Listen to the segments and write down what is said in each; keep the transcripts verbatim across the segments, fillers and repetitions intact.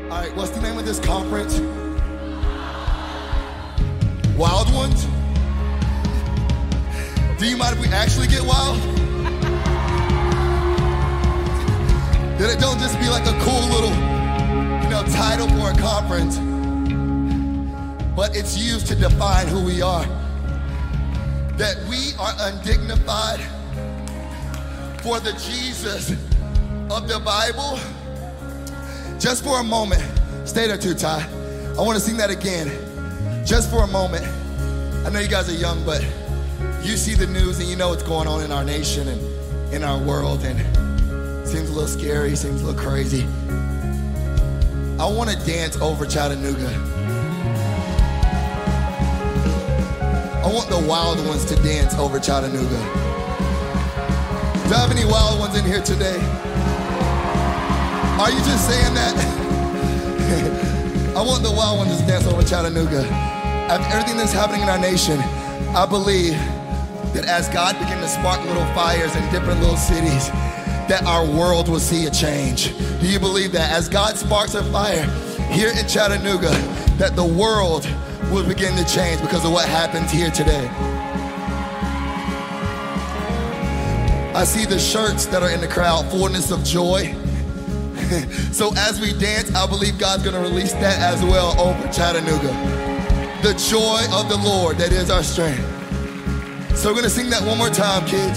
All right, what's the name of this conference? Wild Ones? Do you mind if we actually get wild? That it don't just be like a cool little, you know, title for a conference, but it's used to define who we are. That we are undignified for the Jesus of the Bible. Just for a moment, stay there too, Ty. I want to sing that again. Just for a moment. I know you guys are young, but you see the news and you know what's going on in our nation and in our world, and it seems a little scary, seems a little crazy. I want to dance over Chattanooga. I want the wild ones to dance over Chattanooga. Do I have any wild ones in here today? Are you just saying that? I want the wild ones to dance over Chattanooga. After everything that's happening in our nation, I believe that as God begins to spark little fires in different little cities, that our world will see a change. Do you believe that? As God sparks a fire here in Chattanooga, that the world will begin to change because of what happens here today. I see the shirts that are in the crowd, fullness of joy. So as we dance, I believe God's gonna release that as well over Chattanooga. The joy of the Lord, that is our strength. So we're gonna sing that one more time, kids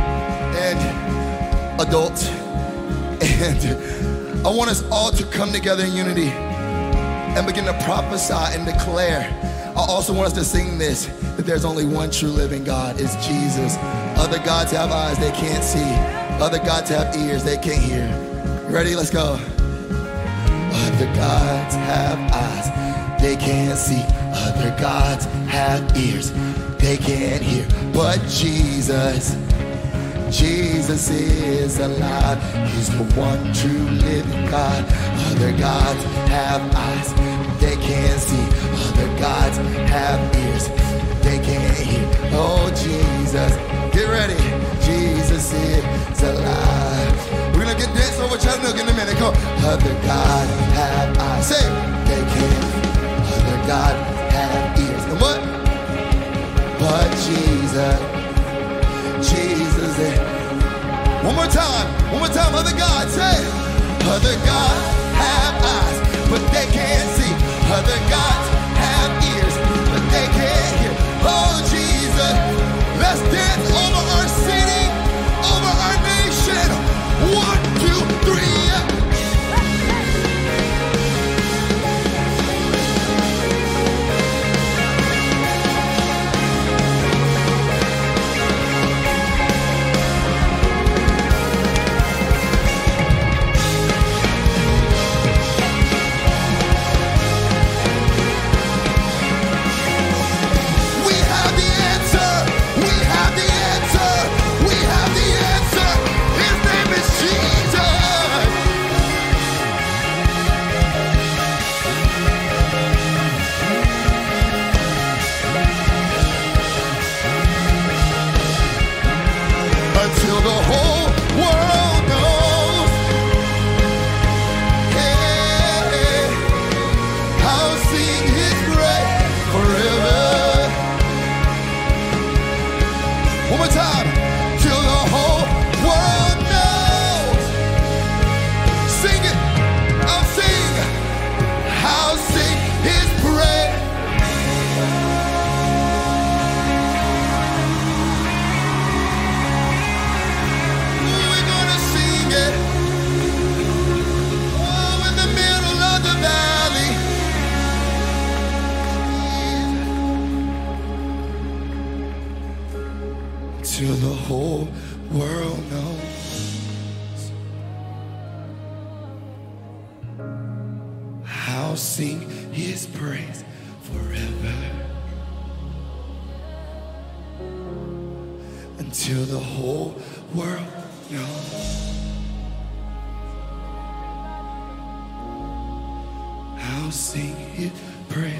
and adults. And I want us all to come together in unity and begin to prophesy and declare. I also want us to sing this, that there's only one true living God, it's Jesus. Other gods have eyes they can't see. Other gods have ears they can't hear. You ready? Let's go. Other gods have eyes they can't see. Other gods have ears they can't hear. But Jesus, Jesus is alive. He's the one true living God. Other gods have eyes they can't see. Other gods have ears they can't hear. Oh, Jesus, get ready. Jesus is alive. We're gonna get dance over Chattanooga in a minute. Go. Other gods have eyes. Say, they can't. Other gods have ears. And what? But Jesus, Jesus is. One more time. One more time. Other gods. Say, other gods have eyes, but they can't see. Other gods have ears, but they can't hear. Oh, Jesus, let's dance over our city, over our nation. One, two, three. Until the whole world knows, hey, I'll sing His praise forever. One more time. Till the whole world knows. Sing it. I'll sing. I'll sing His praise. Till the whole world knows, I'll sing His praise forever. Until the whole world knows, I'll sing His praise.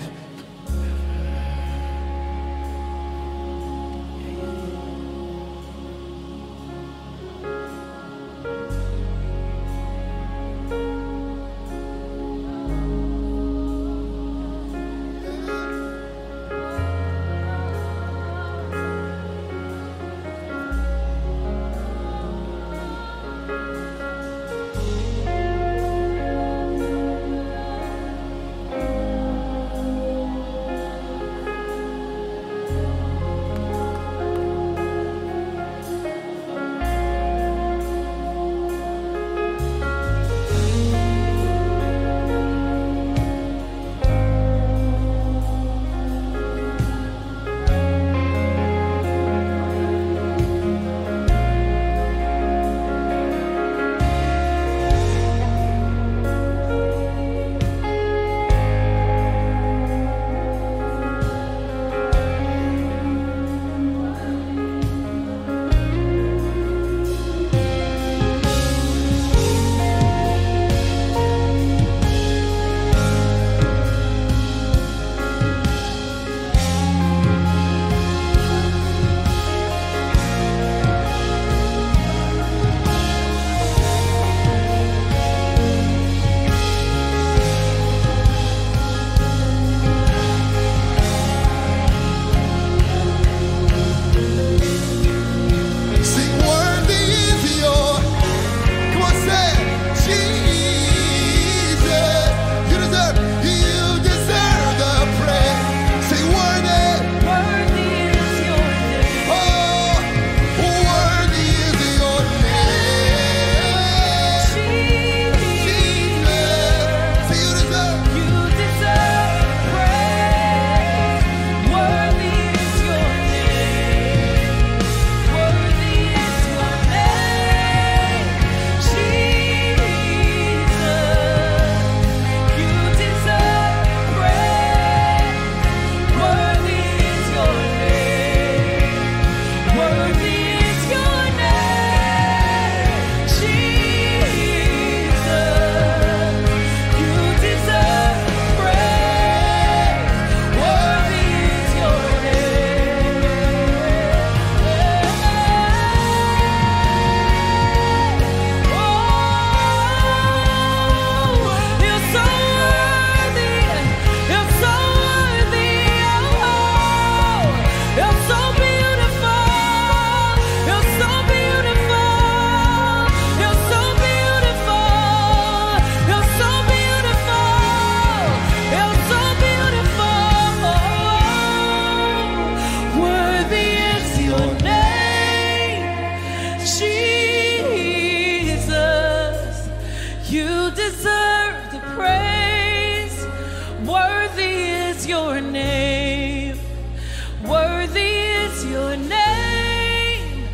is your name. Worthy is your name,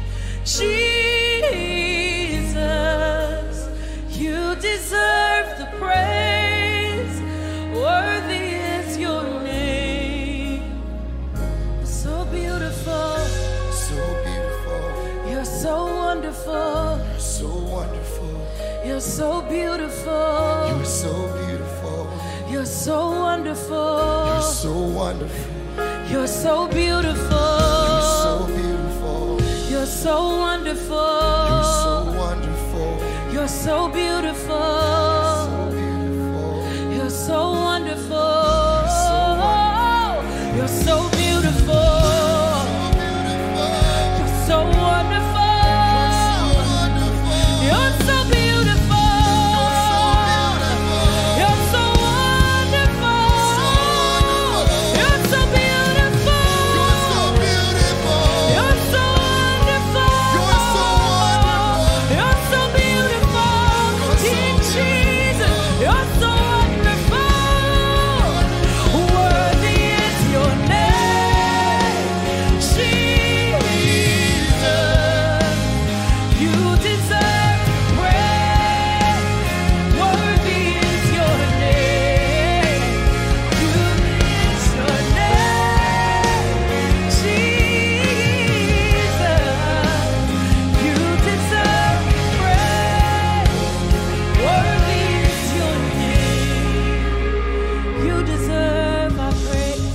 Jesus. You deserve the praise. Worthy is your name. So beautiful. So beautiful. You're so wonderful. So wonderful. You're so beautiful. You're so beautiful. You're so wonderful. You're so wonderful. You're so beautiful. You're so beautiful. You're so wonderful. You're so wonderful. You're so beautiful. You're so wonderful. You're so beautiful. You're so wonderful. You're so beautiful. You're so wonderful. You're so beautiful. You're so wonderful. You're so beautiful. King Jesus, you're so wonderful. Worthy is your name, Jesus. You deserve praise. Worthy is your name. You is your name, Jesus. You deserve praise. Worthy is your name. You deserve our praise.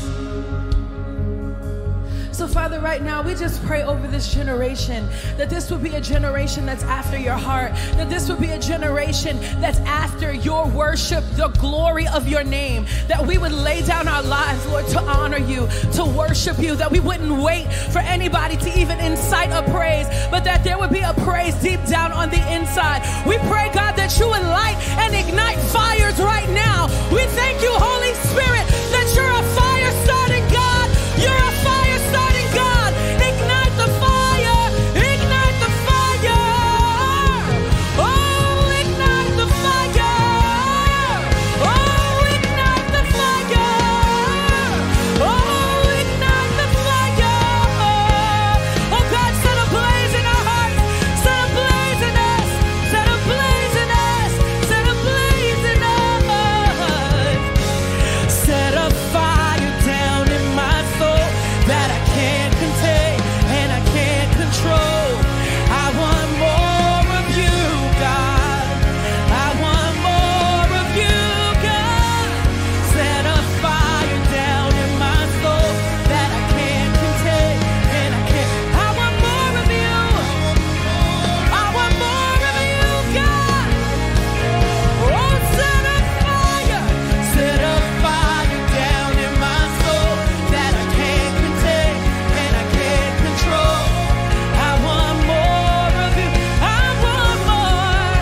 So, Father, right now, we just pray over this generation that this would be a generation that's after your heart, that this would be a generation that's after your worship, the glory of your name, that we would lay down our lives, Lord, to honor you, to worship you, that we wouldn't wait for anybody to even incite a praise, but that there would be a praise deep down on the inside. We pray, God, that you would light and ignite fires right now. We thank you, Holy Spirit, that you're a fire starting God. You're a fire starting God. Ignite the fire. Ignite the fire. Oh, ignite the fire. Oh, ignite the fire. Oh, ignite the fire. Oh, God, set a blaze in our hearts. Set a blaze in us. Set a blaze in us. Set a blaze in us. Set a fire down in my soul that I can't contain and I can't control. I want more of you, God. I want more of you, God. Set a fire down in my soul that I can't contain and I can't. I want more of you. I want more of you, God. Oh, set a fire. Set a fire down in my soul that I can't contain and I can't control. I want more of you. I want more.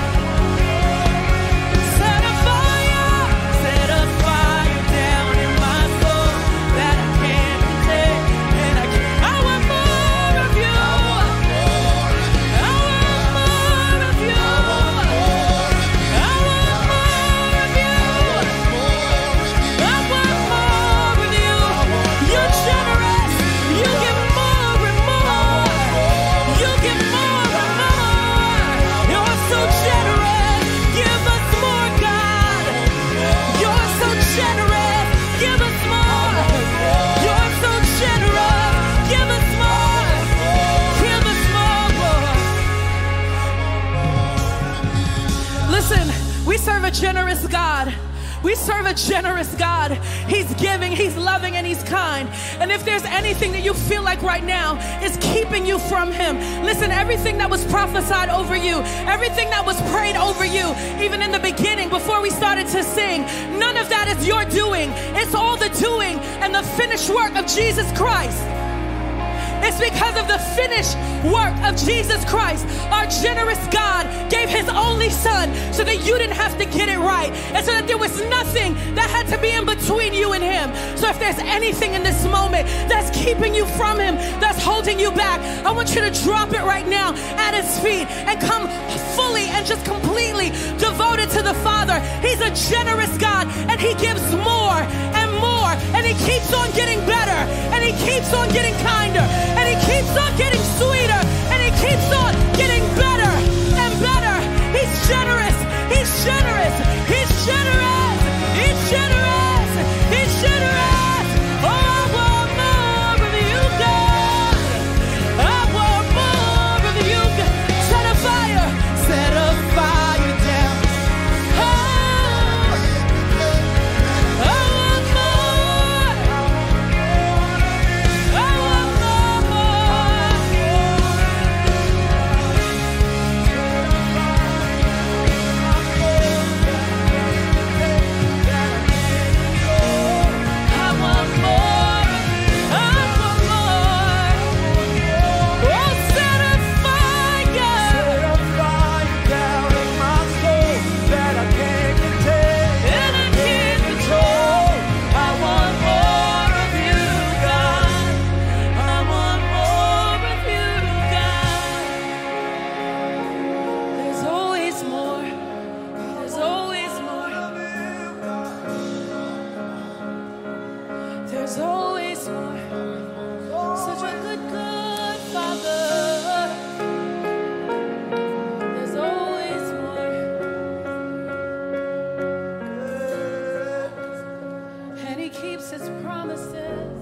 Set a fire. Set a fire down in my soul that I can't contain and I can't. I want more of you. I want more of you. I want more of you. I want more of you. You're generous. You give more and more. You give more and more. You're so generous. Give us more, God. You're so generous. Give us more. You're so generous. Give us more. Give us more. Listen, we serve a generous God. We serve a generous God. He's giving, He's loving, and He's kind. And if there's anything that you feel like right now is keeping you from Him, listen, everything that was prophesied over you, everything that was prayed over you, even in the beginning before we started to sing, none of that is your doing. It's all the doing and the finished work of Jesus Christ. It's because of the finished work of Jesus Christ. Our generous God gave His only Son so that you didn't have to get it right, and so that there was nothing that had to be in between you and Him. So if there's anything in this moment that's keeping you from Him, that's holding you back, I want you to drop it right now at His feet and come fully and just completely devoted to the Father. He's a generous God, and He gives more and more and he keeps on getting better, and he keeps on getting kinder, and he keeps on getting sweeter, and he keeps on getting better and better. He's generous, he's generous, he's generous, he's generous, he's generous. Oh, I want more of you, God. I want more of you, God. Set a fire, set a fire down. Oh, I want more. I want more. I want more. I want more. Oh, set a fire. Set a fire down in my soul that I can't contain. And I can't control. I want more of you, God. I want more of you, God. There's always more. There's always more. There's always more. Such a good, good Father. There's always more. And he keeps his promises.